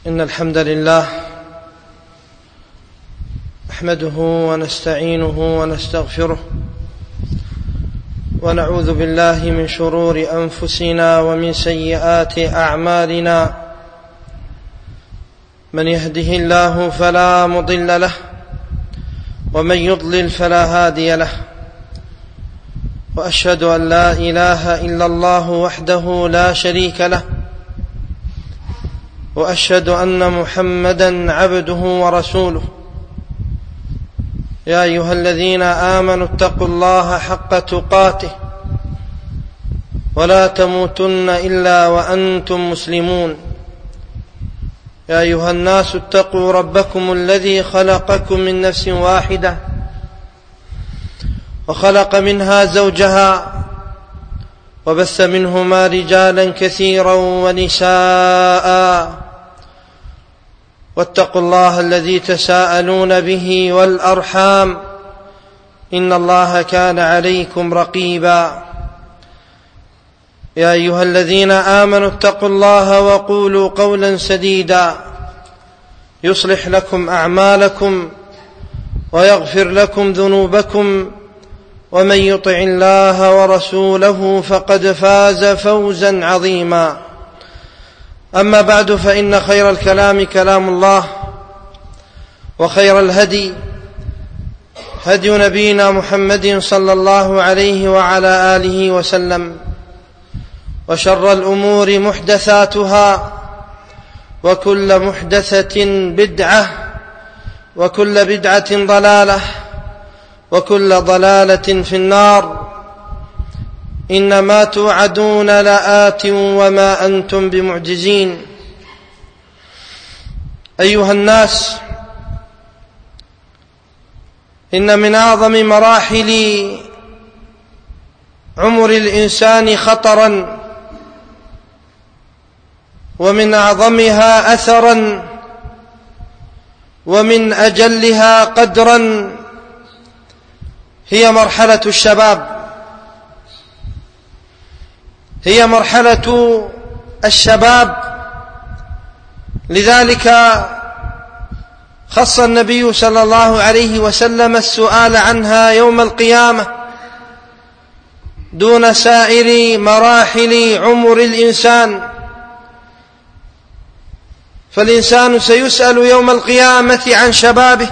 إن الحمد لله نحمده ونستعينه ونستغفره ونعوذ بالله من شرور أنفسنا ومن سيئات أعمالنا. من يهده الله فلا مضل له ومن يضلل فلا هادي له، وأشهد أن لا إله إلا الله وحده لا شريك له، وأشهد أن محمدًا عبده ورسوله. يا أيها الذين آمنوا اتقوا الله حق تقاته ولا تموتن إلا وأنتم مسلمون. يا أيها الناس اتقوا ربكم الذي خلقكم من نفس واحدة وخلق منها زوجها وبث منهما رجالا كثيرا ونساء، واتقوا الله الذي تساءلون به والأرحام إن الله كان عليكم رقيبا. يا أيها الذين آمنوا اتقوا الله وقولوا قولا سديدا يصلح لكم أعمالكم ويغفر لكم ذنوبكم، ومن يطع الله ورسوله فقد فاز فوزا عظيما. أما بعد، فإن خير الكلام كلام الله، وخير الهدي هدي نبينا محمد صلى الله عليه وعلى آله وسلم، وشر الأمور محدثاتها، وكل محدثة بدعة، وكل بدعة ضلالة، وكل ضلالة في النار. إنما توعدون لآت وما أنتم بمعجزين. أيها الناس، إن من أعظم مراحل عمر الإنسان خطرا، ومن أعظمها أثرا، ومن أجلها قدرا هي مرحلة الشباب. هي مرحلة الشباب، لذلك خص النبي صلى الله عليه وسلم السؤال عنها يوم القيامة دون سائر مراحل عمر الإنسان. فالإنسان سيسأل يوم القيامة عن شبابه،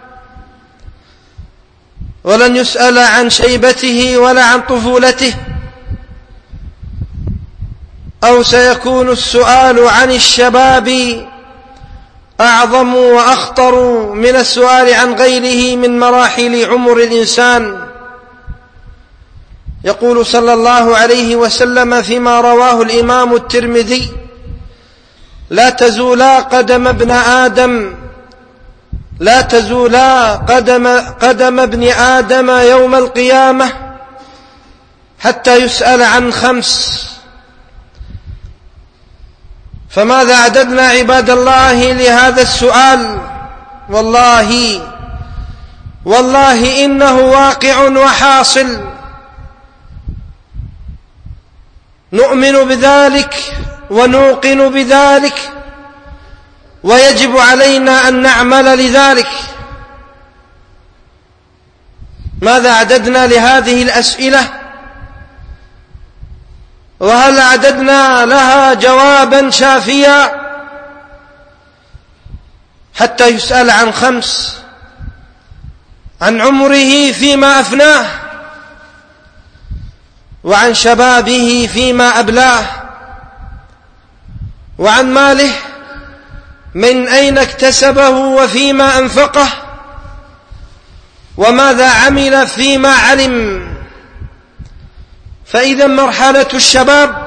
ولن يسأل عن شيبته ولا عن طفولته، أو سيكون السؤال عن الشباب أعظم وأخطر من السؤال عن غيره من مراحل عمر الإنسان. يقول صلى الله عليه وسلم فيما رواه الإمام الترمذي: لا تزولا قدم ابن آدم يوم القيامة حتى يسأل عن خمس. فماذا أعددنا عباد الله لهذا السؤال؟ والله إنه واقع وحاصل. نؤمن بذلك ونوقن بذلك، ويجب علينا أن نعمل لذلك. ماذا أعددنا لهذه الأسئلة؟ وهل أعددنا لها جوابا شافيا؟ حتى يسأل عن خمس: عن عمره فيما أفناه، وعن شبابه فيما أبلاه، وعن ماله من أين اكتسبه وفيما أنفقه، وماذا عمل فيما علم. فإذا مرحلة الشباب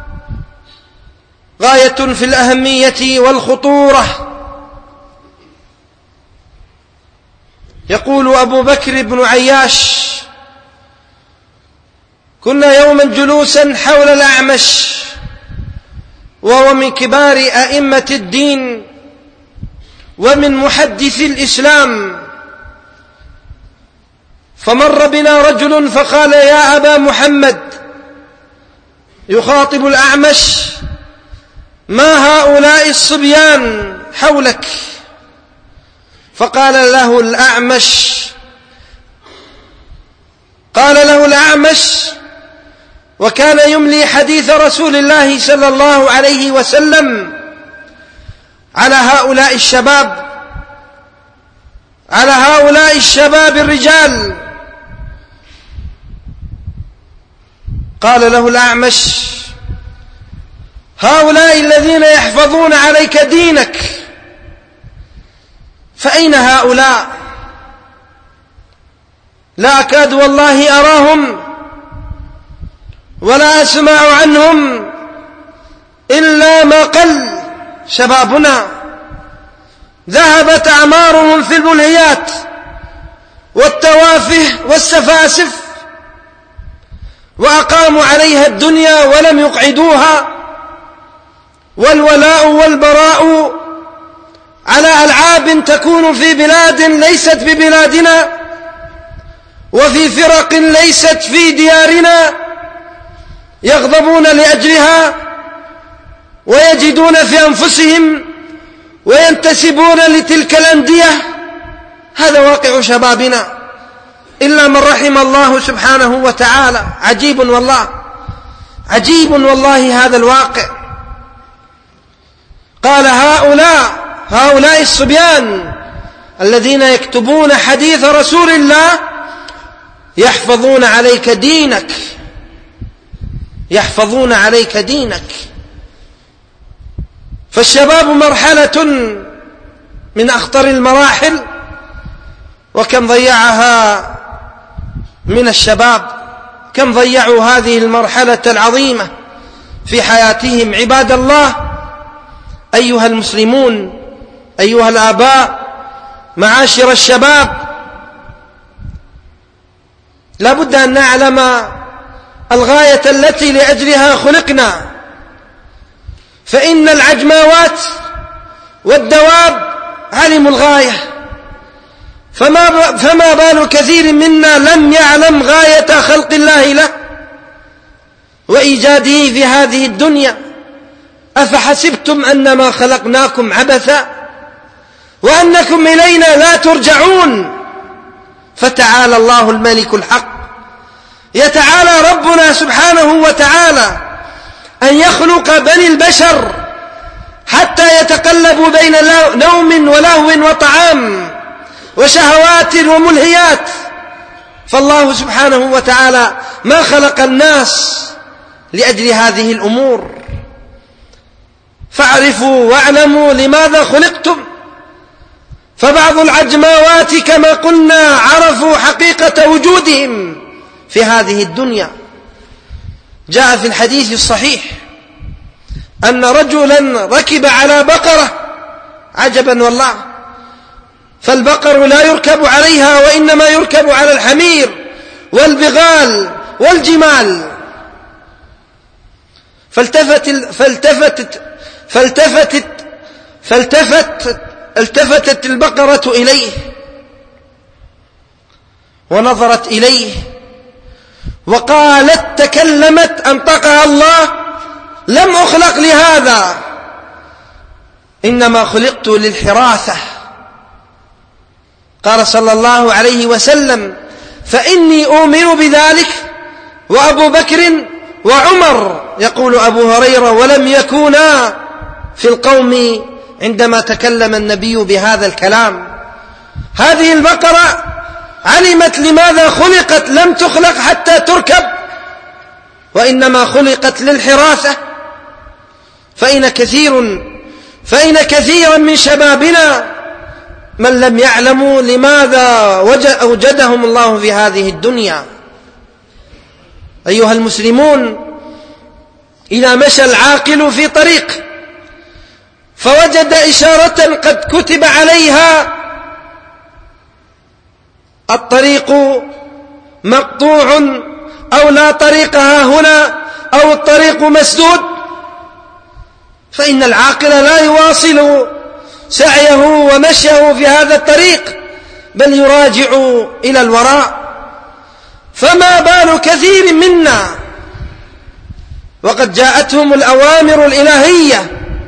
غاية في الأهمية والخطورة. يقول أبو بكر بن عياش: كنا يوما جلوسا حول الأعمش، وهو من كبار أئمة الدين ومن محدث الإسلام، فمر بنا رجل فقال: يا أبا محمد، يخاطب الأعمش: ما هؤلاء الصبيان حولك؟ فقال له الأعمش وكان يملي حديث رسول الله صلى الله عليه وسلم على هؤلاء الشباب الرجال. قال له الأعمش: هؤلاء الذين يحفظون عليك دينك فأين هؤلاء؟ لا أكاد والله أراهم ولا أسمع عنهم إلا ما قل شبابنا، ذهبت أعمارهم في الملهيات والتوافه والسفاسف، وأقاموا عليها الدنيا ولم يقعدوها، والولاء والبراء على ألعاب تكون في بلاد ليست ببلادنا، وفي فرق ليست في ديارنا، يغضبون لأجلها ويجدون في أنفسهم وينتسبون لتلك الأندية. هذا واقع شبابنا إلا من رحم الله سبحانه وتعالى. عجيب والله هذا الواقع. قال: هؤلاء الصبيان الذين يكتبون حديث رسول الله يحفظون عليك دينك. فالشباب مرحلة من أخطر المراحل، وكم ضيعها من الشباب، كم ضيعوا هذه المرحلة العظيمة في حياتهم. عباد الله، أيها المسلمون، أيها الآباء، معاشر الشباب، لا بد أن نعلم الغاية التي لأجلها خلقنا، فإن العجماوات والدواب علموا الغاية، فما بال كثير منا لم يعلم غاية خلق الله له وإيجاده في هذه الدنيا. أفحسبتم أنما خلقناكم عبثا وأنكم إلينا لا ترجعون؟ فتعالى الله الملك الحق. يتعالى ربنا سبحانه وتعالى أن يخلق بني البشر حتى يتقلبوا بين نوم ولهو وطعام وشهوات وملهيات. فالله سبحانه وتعالى ما خلق الناس لأجل هذه الأمور. فاعرفوا واعلموا لماذا خلقتم. فبعض العجماوات كما قلنا عرفوا حقيقة وجودهم في هذه الدنيا. جاء في الحديث الصحيح أن رجلا ركب على بقرة، عجبا والله، فالبقر لا يركب عليها وإنما يركب على الحمير والبغال والجمال. فالتفتت البقرة إليه ونظرت إليه وقالت، تكلمت، أنطقها الله: لم أخلق لهذا، إنما خلقت للحراثة. قال صلى الله عليه وسلم: فإني أؤمن بذلك وأبو بكر وعمر. يقول أبو هريرة: ولم يكونا في القوم عندما تكلم النبي بهذا الكلام. هذه البقرة علمت لماذا خلقت، لم تخلق حتى تركب، وإنما خلقت للحراثة. فإن كثيرا من شبابنا من لم يعلموا لماذا أوجدهم الله في هذه الدنيا. أيها المسلمون، إذا مشى العاقل في طريق فوجد إشارة قد كتب عليها الطريق مقطوع أو لا طريق ها هنا أو الطريق مسدود، فإن العاقل لا يواصل سعيه ومشيه في هذا الطريق، بل يراجع إلى الوراء. فما بال كثير منا وقد جاءتهم الأوامر الإلهية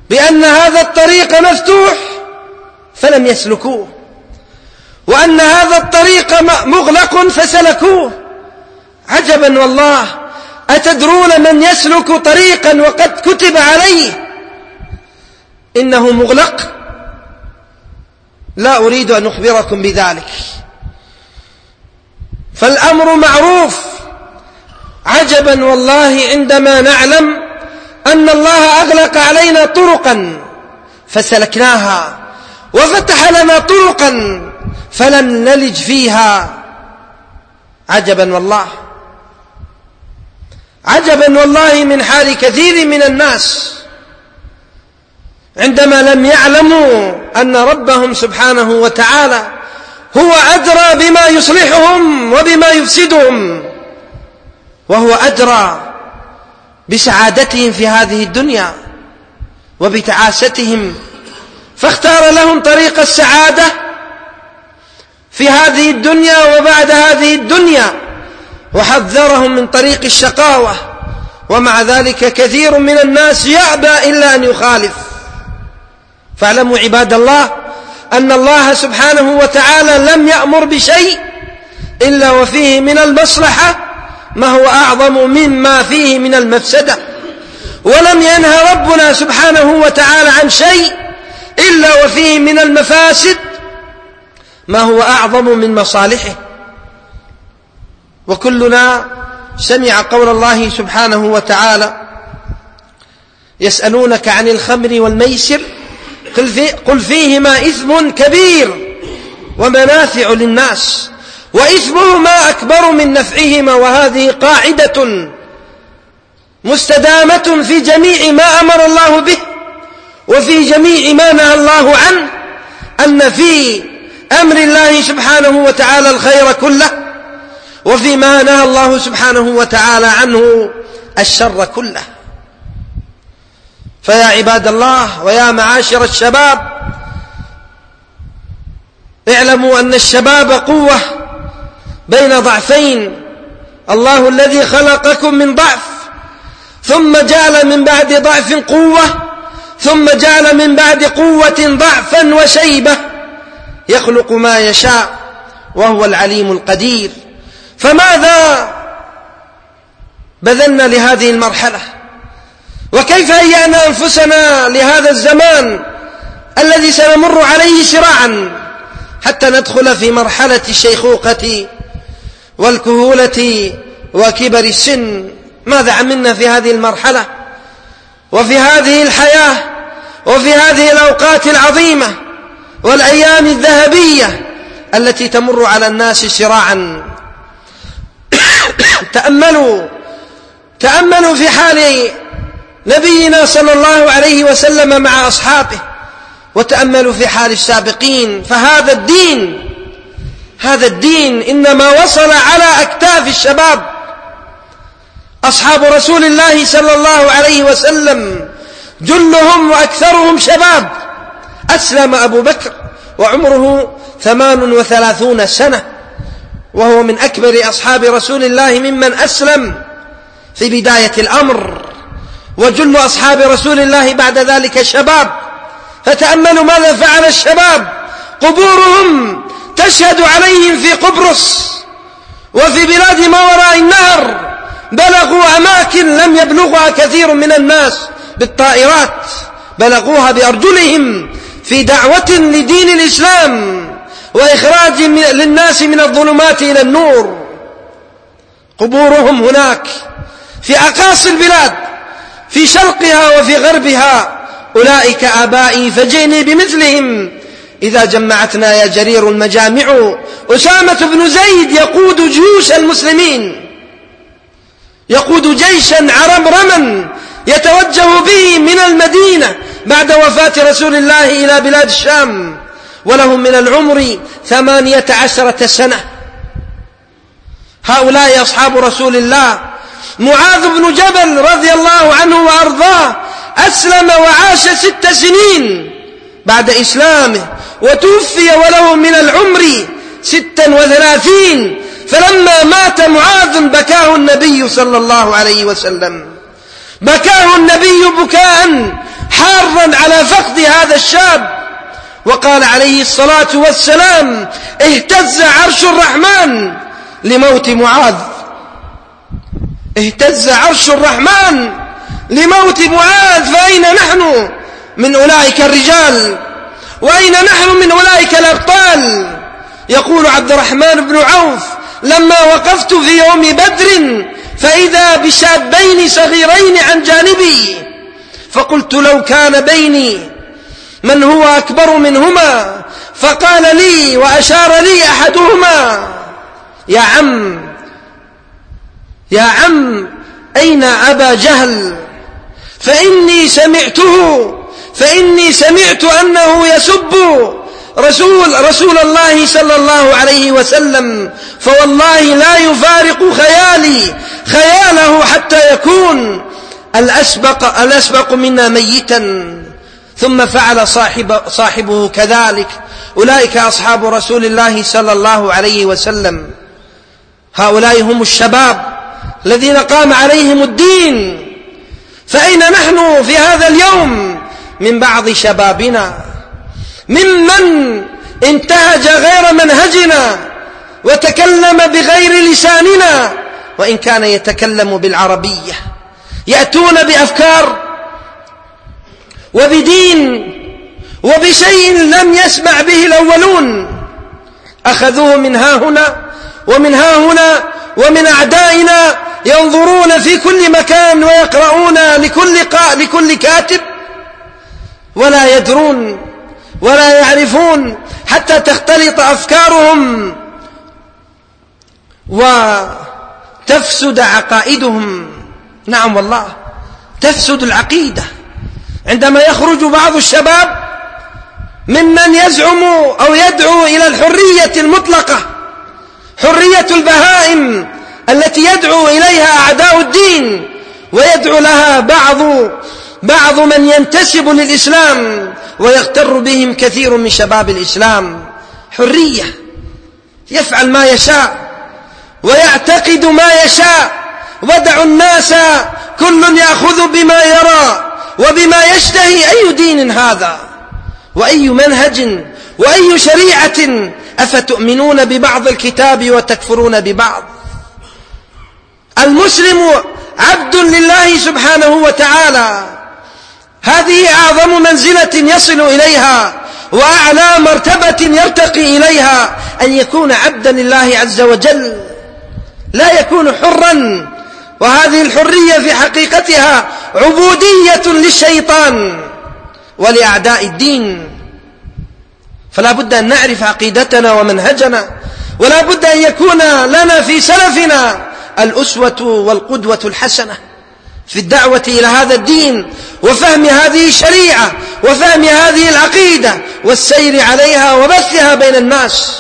بأن هذا الطريق مفتوح فلم يسلكوه، وأن هذا الطريق مغلق فسلكوه. عجبا والله، أتدرون من يسلك طريقا وقد كتب عليه إنه مغلق؟ لا أريد أن أخبركم بذلك، فالأمر معروف. عجبا والله عندما نعلم أن الله أغلق علينا طرقا فسلكناها، وفتح لنا طرقا فلم نلج فيها. عجبا والله، عجبا والله من حال كثير من الناس عندما لم يعلموا أن ربهم سبحانه وتعالى هو أدرى بما يصلحهم وبما يفسدهم، وهو أدرى بسعادتهم في هذه الدنيا وبتعاستهم، فاختار لهم طريق السعادة في هذه الدنيا وبعد هذه الدنيا، وحذرهم من طريق الشقاوة. ومع ذلك كثير من الناس يأبى إلا أن يخالف. فاعلموا عباد الله أن الله سبحانه وتعالى لم يأمر بشيء إلا وفيه من المصلحة ما هو أعظم مما فيه من المفسدة، ولم ينهى ربنا سبحانه وتعالى عن شيء إلا وفيه من المفاسد ما هو أعظم من مصالحه. وكلنا سمع قول الله سبحانه وتعالى: يسألونك عن الخمر والميسر قل فيهما إثم كبير ومنافع للناس وإثمهما أكبر من نفعهما. وهذه قاعدة مستدامة في جميع ما أمر الله به وفي جميع ما نهى الله عنه، أن في أمر الله سبحانه وتعالى الخير كله، وفيما نهى الله سبحانه وتعالى عنه الشر كله. فيا عباد الله ويا معاشر الشباب، اعلموا أن الشباب قوة بين ضعفين. الله الذي خلقكم من ضعف ثم جعل من بعد ضعف قوة ثم جعل من بعد قوة ضعفا وشيبة، يخلق ما يشاء وهو العليم القدير. فماذا بذلنا لهذه المرحلة؟ وكيف هيأنا أنفسنا لهذا الزمان الذي سنمر عليه سراعا حتى ندخل في مرحلة الشيخوخة والكهولة وكبر السن؟ ماذا عملنا في هذه المرحلة وفي هذه الحياة وفي هذه الأوقات العظيمة والأيام الذهبية التي تمر على الناس سراعا؟ تأملوا في حال نبينا صلى الله عليه وسلم مع أصحابه، وتأملوا في حال السابقين. فهذا الدين إنما وصل على أكتاف الشباب. أصحاب رسول الله صلى الله عليه وسلم جلهم وأكثرهم شباب. أسلم أبو بكر وعمره 38 سنة، وهو من أكبر أصحاب رسول الله ممن أسلم في بداية الأمر، وجل أصحاب رسول الله بعد ذلك شباب. فتأملوا ماذا فعل الشباب. قبورهم تشهد عليهم في قبرص وفي بلاد ما وراء النهر، بلغوا أماكن لم يبلغها كثير من الناس بالطائرات، بلغوها بأرجلهم في دعوة لدين الإسلام وإخراج للناس من الظلمات إلى النور. قبورهم هناك في أقاصي البلاد، في شرقها وفي غربها. أولئك آبائي فجئني بمثلهم إذا جمعتنا يا جرير المجامع. أسامة بن زيد يقود جيوش المسلمين، يقود جيشا عرمرما يتوجه به من المدينة بعد وفاة رسول الله إلى بلاد الشام، ولهم من العمر 18 سنة. هؤلاء أصحاب رسول الله. معاذ بن جبل رضي الله عنه وأرضاه أسلم وعاش 6 سنين بعد إسلامه، وتوفي وله من العمر 36. فلما مات معاذ بكاه النبي صلى الله عليه وسلم، بكاه النبي بكاء حارا على فقد هذا الشاب. وقال عليه الصلاة والسلام: اهتز عرش الرحمن لموت معاذ. اهتز عرش الرحمن لموت معاذ. فأين نحن من أولئك الرجال؟ وأين نحن من أولئك الأبطال؟ يقول عبد الرحمن بن عوف: لما وقفت في يوم بدر فإذا بشابين صغيرين عن جانبي، فقلت لو كان بيني من هو أكبر منهما. فقال لي وأشار لي أحدهما: يا عم أين أبا جهل؟ فإني سمعت أنه يسب رسول الله صلى الله عليه وسلم، فوالله لا يفارق خياله حتى يكون الأسبق منا ميتا. ثم فعل صاحبه كذلك. أولئك أصحاب رسول الله صلى الله عليه وسلم. هؤلاء هم الشباب الذين قام عليهم الدين. فأين نحن في هذا اليوم من بعض شبابنا، ممن انتهج غير منهجنا وتكلم بغير لساننا، وإن كان يتكلم بالعربية؟ يأتون بأفكار وبدين وبشيء لم يسمع به الأولون، أخذوه من ها هنا ومن ها هنا ومن أعدائنا، ينظرون في كل مكان ويقرؤون لكل كاتب، ولا يدرون ولا يعرفون، حتى تختلط أفكارهم وتفسد عقائدهم. نعم والله، تفسد العقيدة. عندما يخرج بعض الشباب ممن يزعم أو يدعو إلى الحرية المطلقة، حرية البهائم التي يدعو إليها أعداء الدين، ويدعو لها بعض من ينتسب للإسلام، ويغتر بهم كثير من شباب الإسلام. حرية، يفعل ما يشاء ويعتقد ما يشاء، ودعوا الناس كل يأخذ بما يرى وبما يشتهي. أي دين هذا؟ وأي منهج وأي شريعة؟ أفتؤمنون ببعض الكتاب وتكفرون ببعض؟ المسلم عبد لله سبحانه وتعالى. هذه أعظم منزلة يصل إليها وأعلى مرتبة يرتقي إليها، أن يكون عبدا لله عز وجل، لا يكون حرا. وهذه الحرية في حقيقتها عبودية للشيطان ولأعداء الدين. فلا بد أن نعرف عقيدتنا ومنهجنا، ولا بد أن يكون لنا في سلفنا الأسوة والقدوة الحسنة في الدعوة إلى هذا الدين، وفهم هذه الشريعة، وفهم هذه العقيدة، والسير عليها وبثها بين الناس.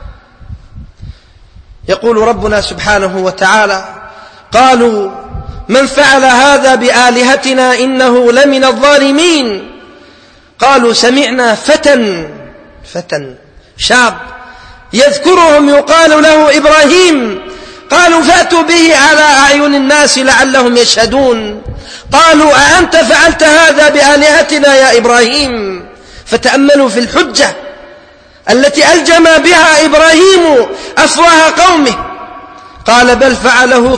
يقول ربنا سبحانه وتعالى: قالوا من فعل هذا بآلهتنا إنه لمن الظالمين. قالوا سمعنا فتى شاب يذكرهم يقال له إبراهيم. قالوا فأتوا به على أعين الناس لعلهم يشهدون. قالوا أأنت فعلت هذا بآلهتنا يا إبراهيم؟ فتأملوا في الحجة التي ألجم بها إبراهيم أفواه قومه. قال بل فعله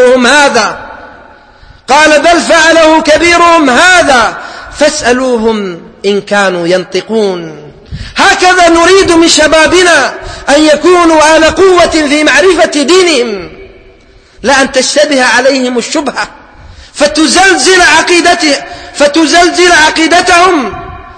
كبيرهم هذا فاسألوهم إن كانوا ينطقون. هكذا نريد من شبابنا أن يكونوا آل قوة في معرفة دينهم، لا أن تشتبه عليهم الشبهة فتزلزل عقيدتهم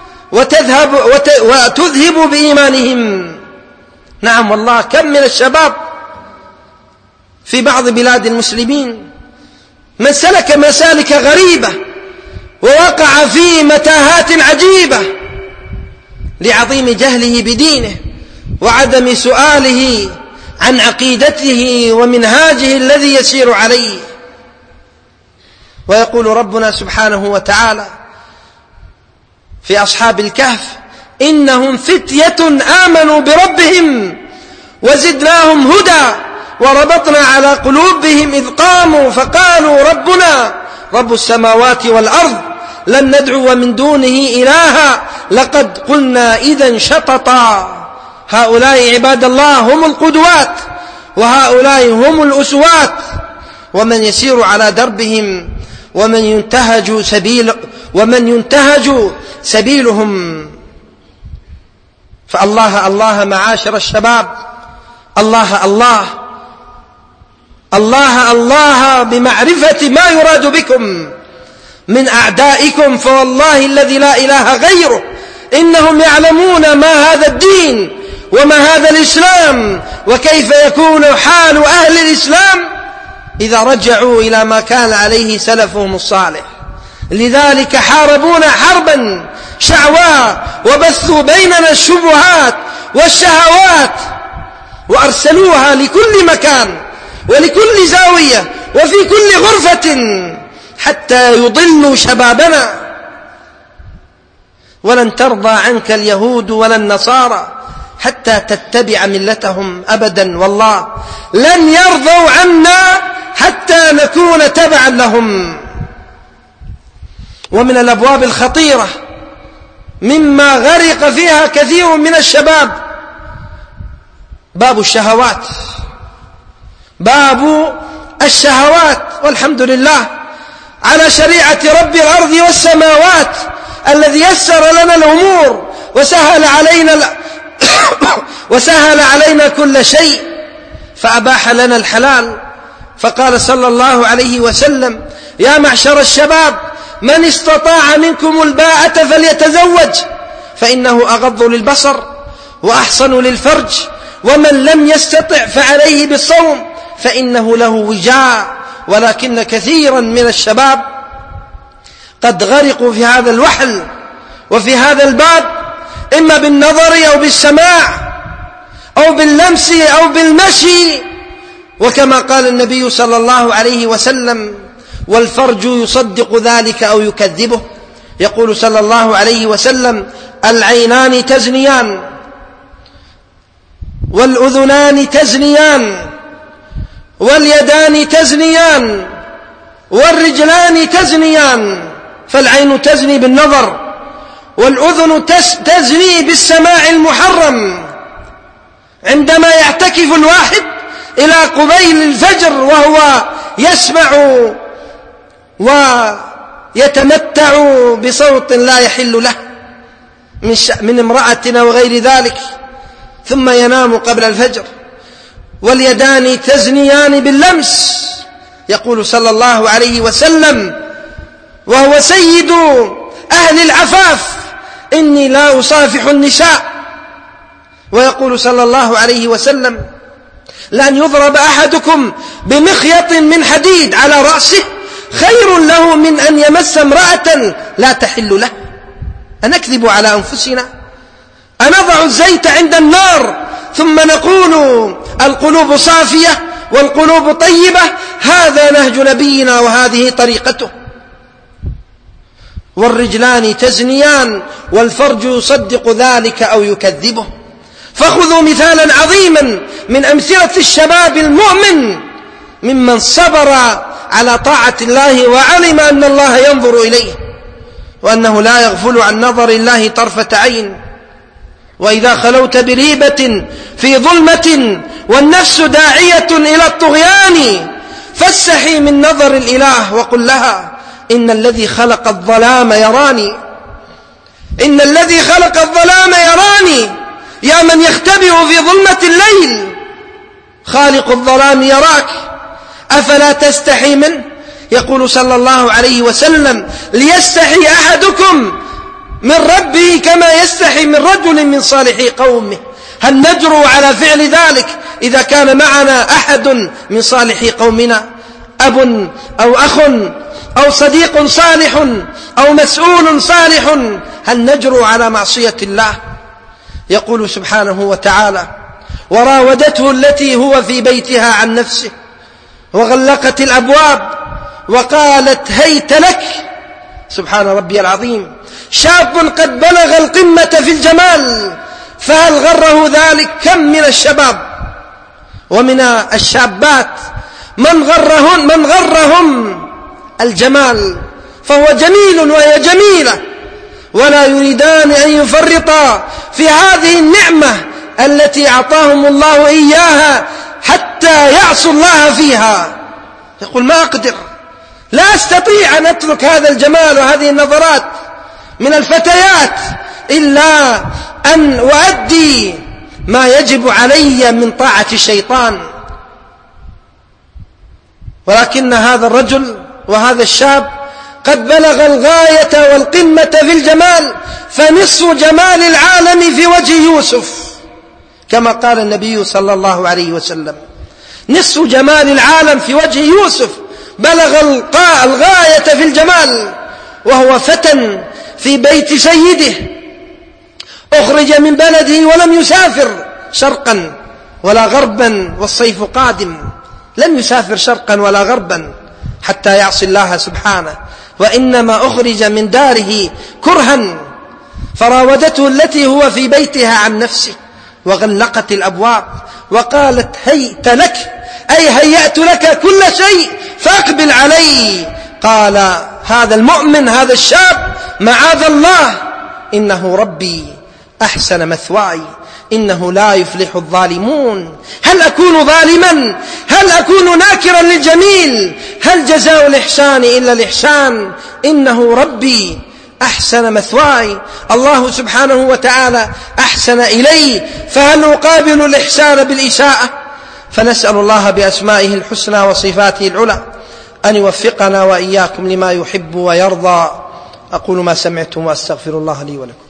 وتذهب بإيمانهم. نعم والله، كم من الشباب في بعض بلاد المسلمين من سلك مسالك غريبة ووقع في متاهات عجيبة لعظيم جهله بدينه وعدم سؤاله عن عقيدته ومنهاجه الذي يسير عليه. ويقول ربنا سبحانه وتعالى في أصحاب الكهف: إنهم فتية آمنوا بربهم وزدناهم هدى وربطنا على قلوبهم إذ قاموا فقالوا ربنا رب السماوات والأرض لن ندعو من دونه إلها لقد قلنا إذا شططا. هؤلاء عباد الله هم القدوات، وهؤلاء هم الأسوات، ومن يسير على دربهم ومن ينتهج سبيلهم. فالله الله معاشر الشباب، الله الله الله الله بمعرفة ما يراد بكم من أعدائكم، فوالله الذي لا إله غيره إنهم يعلمون ما هذا الدين وما هذا الإسلام، وكيف يكون حال أهل الإسلام إذا رجعوا إلى ما كان عليه سلفهم الصالح. لذلك حاربونا حربا شعواء، وبثوا بيننا الشبهات والشهوات، وأرسلوها لكل مكان ولكل زاوية وفي كل غرفة حتى يضلوا شبابنا. ولن ترضى عنك اليهود ولا النصارى حتى تتبع ملتهم أبدا، والله لن يرضوا عنا حتى نكون تبعا لهم. ومن الأبواب الخطيرة مما غرق فيها كثير من الشباب باب الشهوات، باب الشهوات. والحمد لله على شريعة رب الأرض والسماوات الذي يسر لنا الأمور وسهل علينا كل شيء، فأباح لنا الحلال. فقال صلى الله عليه وسلم: يا معشر الشباب من استطاع منكم الباءة فليتزوج فإنه أغض للبصر وأحصن للفرج، ومن لم يستطع فعليه بالصوم فإنه له وجاء. ولكن كثيرا من الشباب قد غرقوا في هذا الوحل وفي هذا الباب، إما بالنظر أو بالسماع أو باللمس أو بالمشي، وكما قال النبي صلى الله عليه وسلم: والفرج يصدق ذلك أو يكذبه. يقول صلى الله عليه وسلم: العينان تزنيان، والأذنان تزنيان، واليدان تزنيان، والرجلان تزنيان. فالعين تزني بالنظر، والأذن تزني بالسماع المحرم. عندما يعتكف الواحد إلى قبيل الفجر وهو يسمع ويتمتع بصوت لا يحل له من امرأة وغير ذلك، ثم ينام قبل الفجر. واليدان تزنيان باللمس. يقول صلى الله عليه وسلم وهو سيد أهل العفاف: إني لا أصافح النساء. ويقول صلى الله عليه وسلم: لأن يضرب أحدكم بمخيط من حديد على رأسه خير له من أن يمس امرأة لا تحل له. أنكذب على أنفسنا؟ أنضع الزيت عند النار ثم نقول القلوب صافية والقلوب طيبة؟ هذا نهج نبينا وهذه طريقته. والرجلان تزنيان، والفرج يصدق ذلك أو يكذبه. فخذوا مثالا عظيما من أمثلة الشباب المؤمن ممن صبر على طاعة الله وعلم أن الله ينظر إليه وأنه لا يغفل عن نظر الله طرفة عين. وإذا خلوت بريبة في ظلمة والنفس داعية إلى الطغيان فاستحي من نظر الإله وقل لها: إن الذي خلق الظلام يراني، إن الذي خلق الظلام يراني. يا من يختبئ في ظلمة الليل خالق الظلام يراك، أفلا تستحي منه؟ يقول صلى الله عليه وسلم: ليستحي أحدكم من ربه كما يستحي من رجل من صالح قومه. هل نجرؤ على فعل ذلك إذا كان معنا أحد من صالح قومنا، أب أو أخ أو صديق صالح أو مسؤول صالح؟ هل نجرؤ على معصية الله؟ يقول سبحانه وتعالى: وراودته التي هو في بيتها عن نفسه وغلقت الأبواب وقالت هيت لك. سبحان ربي العظيم. شاب قد بلغ القمة في الجمال، فهل غره ذلك؟ كم من الشباب ومن الشابات من غرهم الجمال، فهو جميل وهي جميلة، ولا يريدان أن يفرطا في هذه النعمة التي أعطاهم الله إياها حتى يعصوا الله فيها. يقول ما أقدر، لا أستطيع أن أترك هذا الجمال وهذه النظرات من الفتيات إلا أن أؤدي ما يجب علي من طاعة الشيطان. ولكن هذا الرجل وهذا الشاب قد بلغ الغاية والقمة في الجمال، فنصف جمال العالم في وجه يوسف، كما قال النبي صلى الله عليه وسلم: نصف جمال العالم في وجه يوسف. بلغ الغاية في الجمال، وهو فتى في بيت سيده، أخرج من بلده ولم يسافر شرقا ولا غربا والصيف قادم. لم يسافر شرقا ولا غربا حتى يعصي الله سبحانه، وإنما أخرج من داره كرها، فراودته التي هو في بيتها عن نفسه وغلقت الأبواب وقالت: هيت لك، أي هيأت لك كل شيء فأقبل علي. قال هذا المؤمن، هذا الشاب: معاذ الله، إنه ربي أحسن مثواي، إنه لا يفلح الظالمون. هل أكون ظالما؟ هل أكون ناكرا للجميل؟ هل جزاء الإحسان إلا الإحسان؟ إنه ربي أحسن مثواي. الله سبحانه وتعالى أحسن إلي، فهل أقابل الإحسان بالإساءة؟ فنسأل الله بأسمائه الحسنى وصفاته العلى أن يوفقنا وإياكم لما يحب ويرضى. أقول ما سمعتم وأستغفر الله لي ولكم.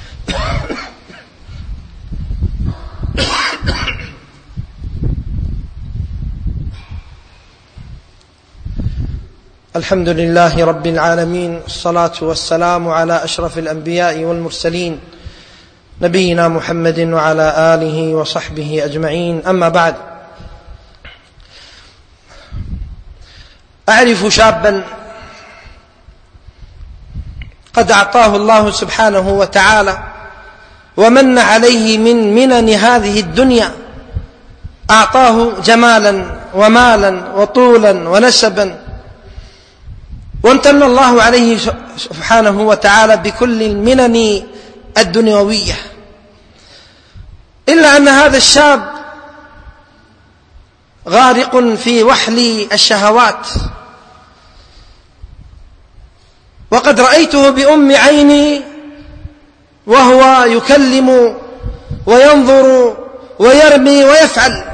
الحمد لله رب العالمين، الصلاة والسلام على أشرف الأنبياء والمرسلين، نبينا محمد وعلى آله وصحبه أجمعين. أما بعد، أعرف شابا قد أعطاه الله سبحانه وتعالى ومن عليه من منن هذه الدنيا، أعطاه جمالا ومالا وطولا ونسبا، وامتن الله عليه سبحانه وتعالى بكل المنن الدنيوية، إلا أن هذا الشاب غارق في وحل الشهوات. وقد رأيته بأم عيني وهو يكلم وينظر ويرمي ويفعل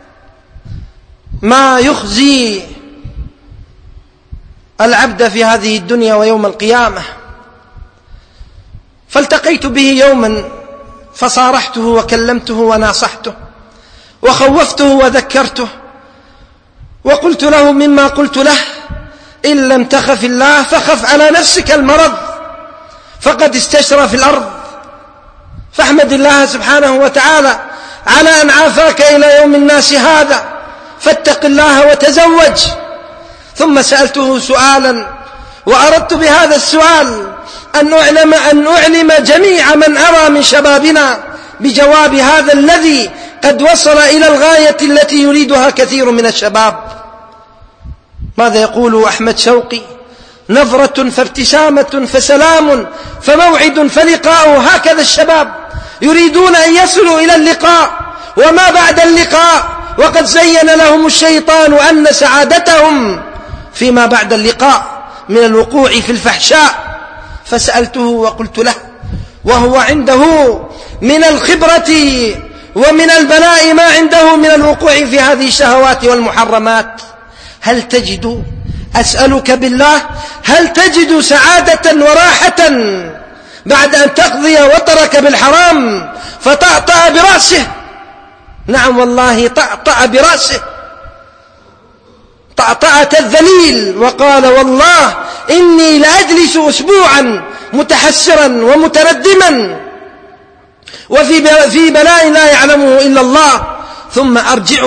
ما يخزي العبد في هذه الدنيا ويوم القيامة. فالتقيت به يوما فصارحته وكلمته وناصحته وخوفته وذكرته، وقلت له مما قلت له: إن لم تخف الله فخف على نفسك المرض، فقد استشرى في الأرض، فاحمد الله سبحانه وتعالى على أن عافاك إلى يوم الناس هذا، فاتق الله وتزوج. ثم سألته سؤالا، وأردت بهذا السؤال أن أعلم جميع من أرى من شبابنا بجواب هذا الذي قد وصل إلى الغاية التي يريدها كثير من الشباب. ماذا يقول أحمد شوقي؟ نظرة فابتسامة فسلام فموعد فلقاء. هكذا الشباب يريدون أن يصلوا إلى اللقاء وما بعد اللقاء، وقد زين لهم الشيطان أن سعادتهم فيما بعد اللقاء من الوقوع في الفحشاء. فسألته وقلت له، وهو عنده من الخبرة ومن البلاء ما عنده من الوقوع في هذه الشهوات والمحرمات: هل تجد، أسألك بالله، هل تجد سعادة وراحة بعد أن تقضي وطرك بالحرام فتعطأ برأسه؟ نعم والله، طأطأ برأسه طأطأة الذليل، وقال: والله إني لأجلس أسبوعا متحسرا ومتردما وفي بلاء لا يعلمه إلا الله، ثم أرجع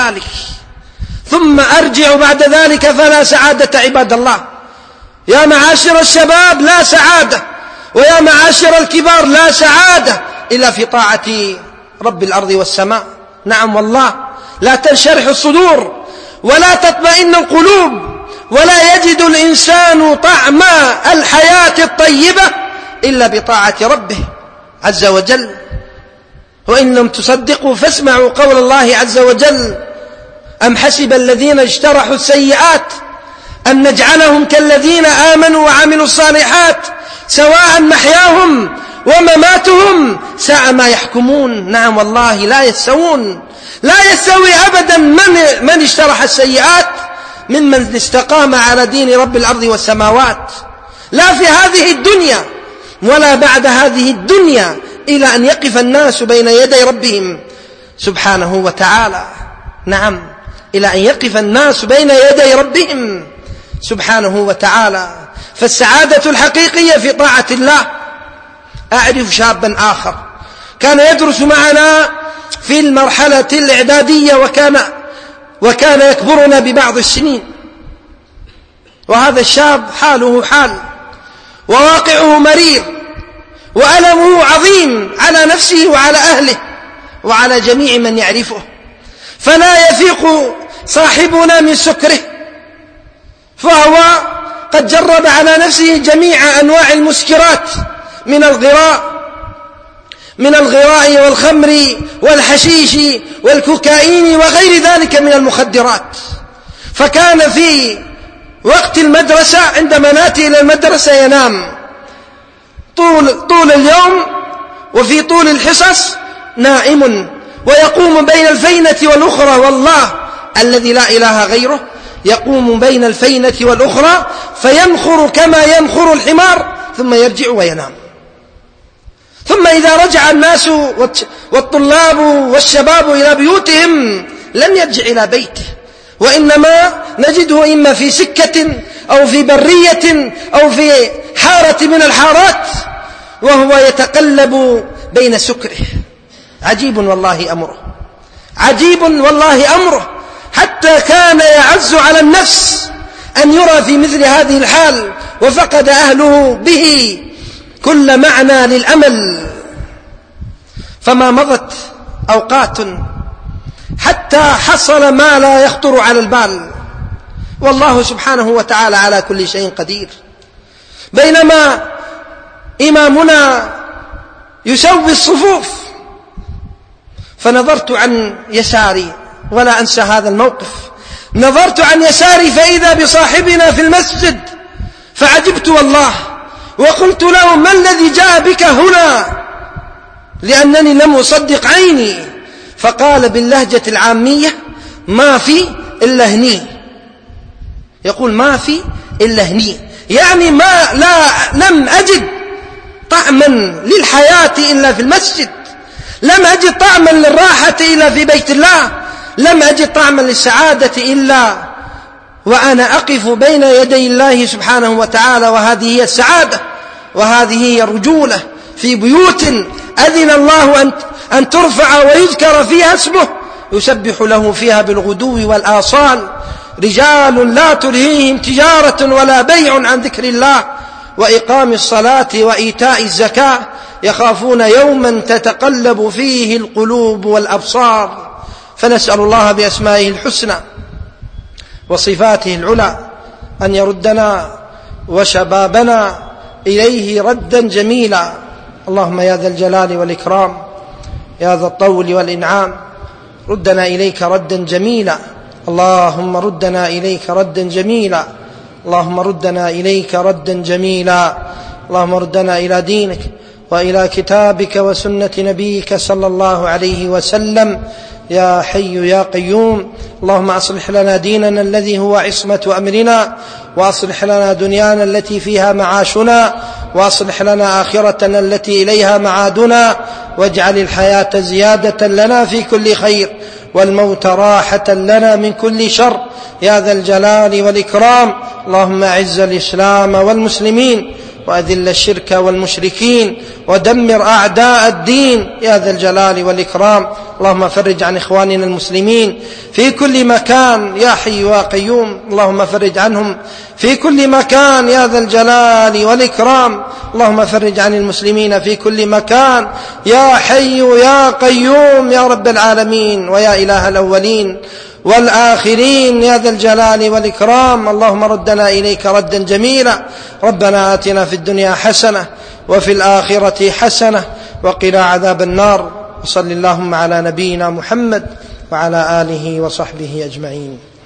بعد ذلك فلا سعادة عباد الله. يا معاشر الشباب لا سعادة، ويا معاشر الكبار لا سعادة إلا في طاعة رب الأرض والسماء. نعم والله، لا تنشرح الصدور ولا تطمئن القلوب ولا يجد الإنسان طعم الحياة الطيبة إلا بطاعة ربه عز وجل. وإن لم تصدقوا فاسمعوا قول الله عز وجل: أم حسب الذين اجترحوا السيئات أن نجعلهم كالذين آمنوا وعملوا الصالحات سواء محياهم ومماتهم ساء ما يحكمون. نعم والله لا يستوون، لا يستوي أبدا من اجترح السيئات ممن استقام على دين رب الأرض والسماوات، لا في هذه الدنيا ولا بعد هذه الدنيا، إلى أن يقف الناس بين يدي ربهم سبحانه وتعالى. نعم، إلى أن يقف الناس بين يدي ربهم سبحانه وتعالى. فالسعادة الحقيقية في طاعة الله. أعرف شابا آخر كان يدرس معنا في المرحلة الإعدادية وكان يكبرنا ببعض السنين، وهذا الشاب حاله حال وواقعه مرير وألمه عظيم على نفسه وعلى أهله وعلى جميع من يعرفه، فلا يفيق صاحبنا من سكره، فهو قد جرب على نفسه جميع أنواع المسكرات من الغراء والخمر والحشيش والكوكايين وغير ذلك من المخدرات. فكان في وقت المدرسة عندما نأتي إلى المدرسة ينام طول اليوم، وفي طول الحصص نائم، ويقوم بين الفينة والأخرى، والله الذي لا إله غيره يقوم بين الفينة والأخرى فينخر كما ينخر الحمار ثم يرجع وينام. ثم إذا رجع الناس والطلاب والشباب إلى بيوتهم لم يرجع إلى بيته، وإنما نجده إما في سكة أو في برية أو في حارة من الحارات وهو يتقلب بين سكره. عجيب والله أمره، عجيب والله أمره، حتى كان يعز على النفس أن يرى في مثل هذه الحال، وفقد أهله به كل معنى للأمل. فما مضت أوقات حتى حصل ما لا يخطر على البال، والله سبحانه وتعالى على كل شيء قدير. بينما إمامنا يسوي الصفوف فنظرت عن يساري، ولا أنسى هذا الموقف، نظرت عن يساري فإذا بصاحبنا في المسجد، فعجبت والله، وقلت له: ما الذي جاء بك هنا؟ لأنني لم أصدق عيني. فقال باللهجة العامية: ما في إلا هني. يقول: ما في إلا هني، يعني لم أجد طعما للحياة إلا في المسجد، لم أجد طعما للراحة إلا في بيت الله، لم أجد طعما للسعادة إلا وأنا أقف بين يدي الله سبحانه وتعالى. وهذه هي السعادة، وهذه هي الرجولة، في بيوت أذن الله أن ترفع ويذكر فيها اسمه يسبح له فيها بالغدو والآصال، رجال لا تلهيهم تجارة ولا بيع عن ذكر الله وإقام الصلاة وإيتاء الزكاة يخافون يوما تتقلب فيه القلوب والأبصار. فنسأل الله بأسمائه الحسنى وصفاته العلى أن يردنا وشبابنا إليه ردا جميلا. اللهم يا ذا الجلال والإكرام، يا ذا الطول والإنعام، ردنا إليك ردا جميلا. اللهم ردنا إليك ردا جميلا، اللهم ردنا إليك ردا جميلا. اللهم ردنا إلى دينك وإلى كتابك وسنة نبيك صلى الله عليه وسلم، يا حي يا قيوم. اللهم أصلح لنا ديننا الذي هو عصمة أمرنا، وأصلح لنا دنيانا التي فيها معاشنا، وأصلح لنا آخرتنا التي إليها معادنا، واجعل الحياة زيادة لنا في كل خير والموت راحة لنا من كل شر، يا ذا الجلال والإكرام. اللهم أعز الإسلام والمسلمين وأذل الشرك والمشركين ودمر أعداء الدين، يا ذا الجلال والإكرام. اللهم فرج عن إخواننا المسلمين في كل مكان يا حي يا قيوم، اللهم فرج عنهم في كل مكان يا ذا الجلال والإكرام. اللهم فرج عن المسلمين في كل مكان يا حي يا قيوم يا رب العالمين ويا إله الأولين والآخرين يا ذا الجلال والإكرام. اللهم ردنا إليك ردا جميلا. ربنا آتنا في الدنيا حسنة وفي الآخرة حسنة وقنا عذاب النار. وصل اللهم على نبينا محمد وعلى آله وصحبه أجمعين.